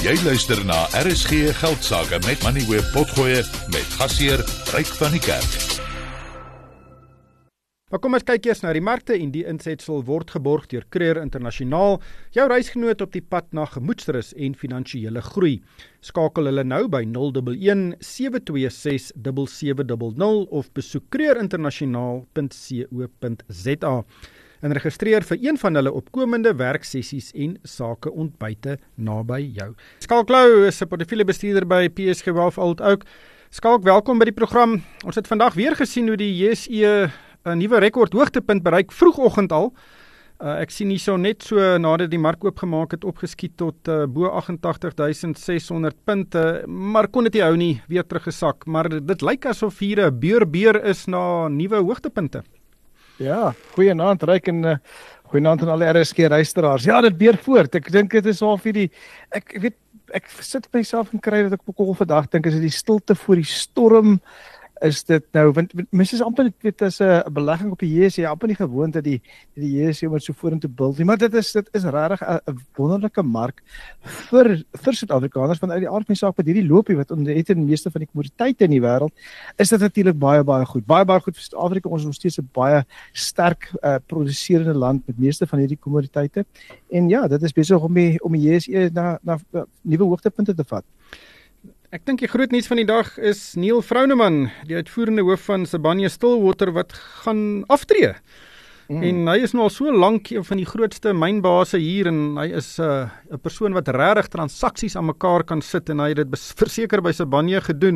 Jy luister na RSG Geldsaake met Money Web Potgoe met gasheer Ryk van die Kerk. Maar kom ons kyk eers na die markte en die insetsel word geborg deur Creer Internasionaal, jou reisgenoot op die pad na gemoedsrus en finansiële groei. Skakel hulle nou by 011 726 7700 of besoek creerinternasionaal.co.za en registreer vir een van hulle opkomende werksessies en sakeontbyte naby jou. Skalk Lou is 'n portefeuljebestuurder by PSG Wealth Old Oak. Skalk, welkom by die program. Ons het vandag weer gesien hoe die JSE 'n nuwe rekord hoogtepunt bereik vroegoggend al. Ek sien hierso net so nadat die mark oopgemaak het opgeskiet tot bo 88.600 punte, maar kon dit nie hou nie, weer teruggesak. Maar dit lyk asof hier 'n beer is na nuwe hoogtepunte. Ja, goeienaand Ryk en goeienaand aan alle RSG luisteraars. Ja, dit beer voort. Ek dink dit is al vir die ek sit myself en kry dat ek ook vandag dink is dit die stilte voor die storm. Is dit nou, want mense is amper weet as 'n belegging op die JSE, amper nie gewoond dat die JSE moet so vorentoe bil nie, maar dit is regtig 'n wonderlike mark vir Suid-Afrikaners, want uit die aard van die saak met hierdie loopie wat onder het in die meeste van die kommoditeite in die wêreld, is dit natuurlik baie goed. Baie goed vir Suid-Afrika. Ons is nog steeds 'n baie sterk produserende land met meeste van hierdie kommoditeite. En ja, dit is besig om die JSE na nuwe hoogtepunte te vat. Ek dink die groot nuus van die dag is Neil Froneman, die uitvoerende hoof van Sibanye-Stillwater wat gaan aftree. En hy is nou al so lank een van die grootste mynbase hier en hy is 'n persoon wat regtig transaksies aan mekaar kan sit en hy het dit verseker by Sibanye gedoen.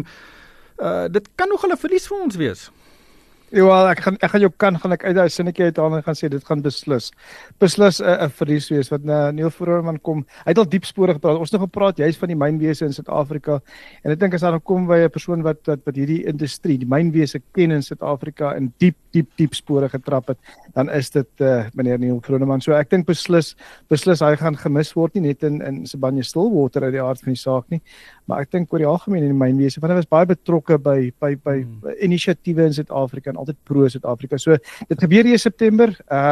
Dit kan nog 'n verlies vir ons wees. Ja, ek gaan jou gaan ek uit daai sinnetjie uithaal en gaan sê dit gaan beslis 'n verlies wees wat Neil Froneman kom. Hy het al diep spore gepraat. Ons het nog gepraat juist van die mynwese in Suid-Afrika en ek dink as daar kom by 'n persoon wat hierdie industrie, die mynwese ken in Suid-Afrika en diep spore getrap het, dan is dit meneer Neil Froneman. So ek dink beslis hy gaan gemis word, nie net in Sibanye-Stillwater uit die aard van die saak nie, maar ek dink oor die algemeen in die mynwese, want hy was baie betrokke by inisiatiewe in Suid-Afrika en altyd pro Suid-Afrika. So dit gebeur hier in September.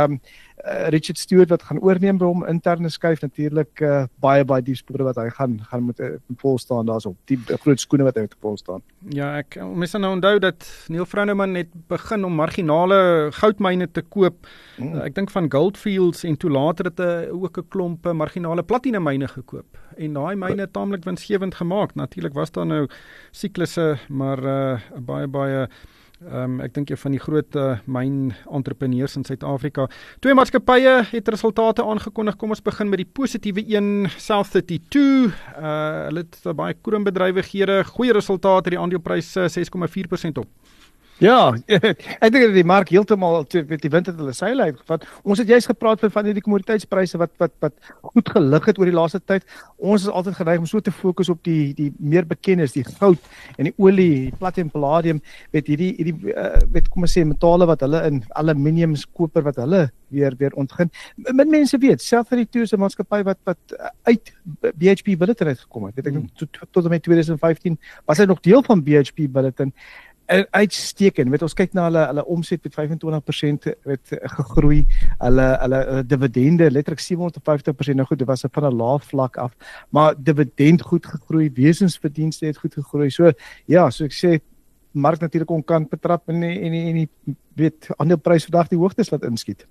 Richard Stewart wat gaan oorneem by hom interne skuif natuurlik baie diep spore wat hy gaan moet vol staan daarso. Die groot skoene wat hy moet vol staan. Ja, mense nou onthou dat Neil Froneman het begin om marginale goudmyne te koop. Ek dink van Goldfields en toe later het hy ook 'n klomp marginale platinumyne gekoop. En daai myne taamlik winsgewend gemaak. Natuurlik was daar nou siklusse, maar baie ek dink een van die groot myn-entrepreneurs in Suid-Afrika. 2 maatskappye het resultate aangekondig. Kom ons begin met die positiewe een, South32. Hulle het baie kroonbedrywighede, goeie resultate, die aandeleprys 6,4% op. Ja, ek dink dat die mark heeltemal met die wind het hulle seile uitgevat. Ons het juist gepraat van hierdie kommoditeitspryse wat goed gelig het oor die laaste tyd. Ons is altyd geneig om so te fokus op die meer bekendes, die goud en die olie, die platinum, palladium, met hierdie kom ons sê metale wat hulle in aluminium koper wat hulle weer ontgin. Met mense weet, South32 is 'n maatskappy wat uit BHP Billiton uitgekom het. Weet ek tot en met 2015 was hy nog deel van BHP Billiton. Uitstekend, weet ons kyk na hulle omset met 25% gegroei, hulle dividende letterlik 750%, nou goed, dit was van 'n lae vlak af, maar dividend goed gegroei, wesensverdienste het goed gegroei, so ja, so ek sê, mark natuurlik onkant betrap en die weet, aandeleprys vandag die hoogtes laat inskiet.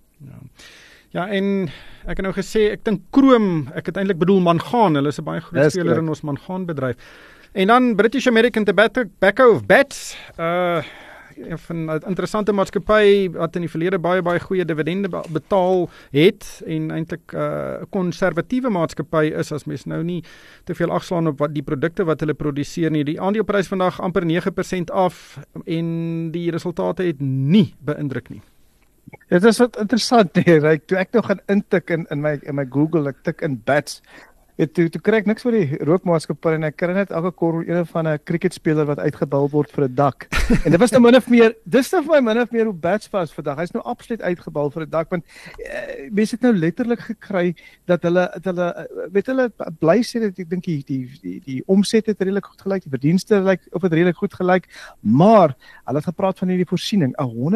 Ja, en ek het nou gesê, ek dink Kroom, ek het eintlik bedoel mangaan, hulle is 'n baie groot speler in ons mangaanbedryf. En dan British American Tobacco of BATS, van 'n interessante maatskappy wat in die verlede baie goeie dividende betaal het en eintlik 'n konservatiewe maatskappy is as mens nou nie te veel agslaan op wat die produkte wat hulle produseer nie. Die aandeleprys vandag amper 9% af en die resultate het nie beïndruk nie. Dit is wat interessant, toe ek nou gaan intik in my Google, ek tik in BATS, toe kry ek niks vir die rookmaatskappy en ek kry net elke korrel een van 'n cricketspeler wat uitgebul word vir 'n dak. En dit was nou min of meer, dis nou vir my min of meer hoe BATS was vandag. Hy's nou absoluut uitgebul vir 'n dak, want mense het nou letterlik gekry dat hulle bly sê dat ek dink die omset het redelik goed gelyk, die verdienste het redelik goed gelyk, maar hulle het gepraat van hierdie voorsiening,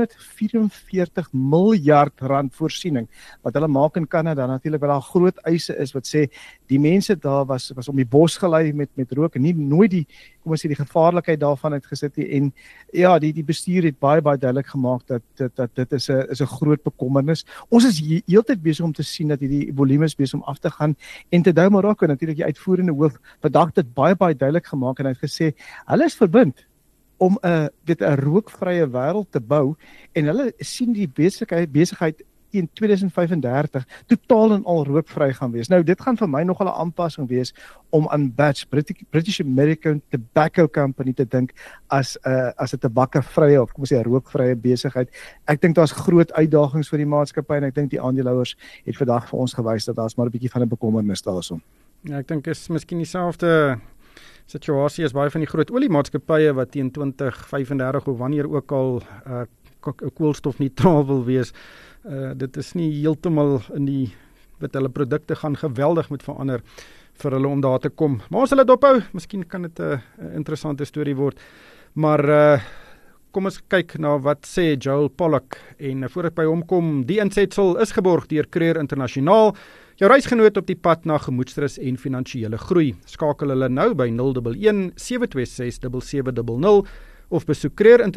144 miljard rand voorsiening wat hulle maak in Kanada, natuurlik wat daar groot eise is wat sê Die mense daar was om die bos gelei met rook en nooit die, kom ons sê, die gevaarlikheid daarvan uitgesit nie. En ja, die bestuur het baie duidelik gemaak dat dit is 'n groot bekommernis. Ons is heeltyd besig om te sien dat hierdie volumes besig om af te gaan. En Tadeu Marroco, natuurlik die uitvoerende hoof, vandag dit baie duidelik gemaak en hy het gesê hulle is verbind om 'n rookvrye wêreld te bou en hulle sien die besigheid teen 2035 totaal en al rookvry gaan wees. Nou dit gaan vir my nogal 'n aanpassing wees om aan British American Tobacco Company te dink as 'n tabakkevrye of kom ons sê 'n rookvrye besigheid. Ek dink daar's groot uitdagings vir die maatskappy en ek dink die aandeelhouers het vandag vir ons gewys dat daar's maar 'n bietjie van 'n bekommernis daarson. Ja, ek dink is miskien dieselfde situasie as baie van die groot oliemaatskappye wat teen 2035 of wanneer ook al koolstofneutraal wil wees. Dit is nie heeltemal in die wat hulle produkte gaan geweldig met verander vir hulle om daar te kom. Maar ons sal dit ophou. Miskien kan dit 'n interessante storie word. Maar kom ons kyk na wat sê Joel Pollock en voor ek by hom kom, die insetsel is geborg deur Creer Internasionaal. Jou reisgenoot op die pad na gemoedsrus en finansiële groei. Skakel hulle nou by 011 726 7700 of besoek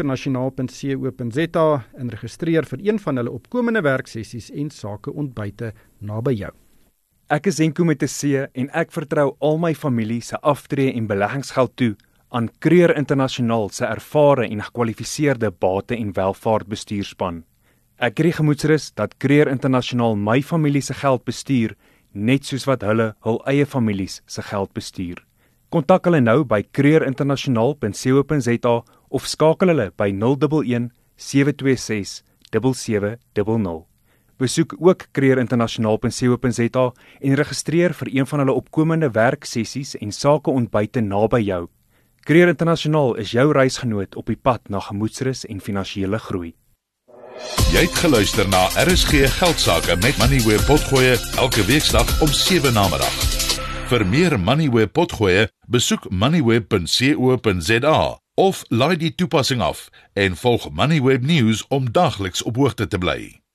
creerinternasionaal.co.za en registreer vir een van hulle opkomende werksessies en sakeontbyte naby jou. Ek is Henko met 'n C en ek vertrou al my familie se aftrede en beleggingsgeld toe aan Creer Internasionaal se ervare en gekwalifiseerde bate- en welvaartbestuurspan. Ek kry gemoedsrus dat Creer Internasionaal my familie se geld bestuur, net soos wat hulle hul eie families se geld bestuur. Kontak hulle nou by creerinternasionaal.co.za of skakel hulle by 011 726 7700. Besoek ook creerinternasionaal.co.za en registreer vir een van hulle opkomende werksessies en sakeontbyte naby jou. Creer Internasionaal is jou reisgenoot op die pad na gemoedsrus en finansiële groei. Jy het geluister na RSG Geldsaake met Moneyweb Potgoe elke weeksdag om 7 namiddag. Vir meer Moneyweb Potgoe, besoek moneyweb.co.za of laai die toepassing af en volg Moneyweb News om dagliks op hoogte te bly.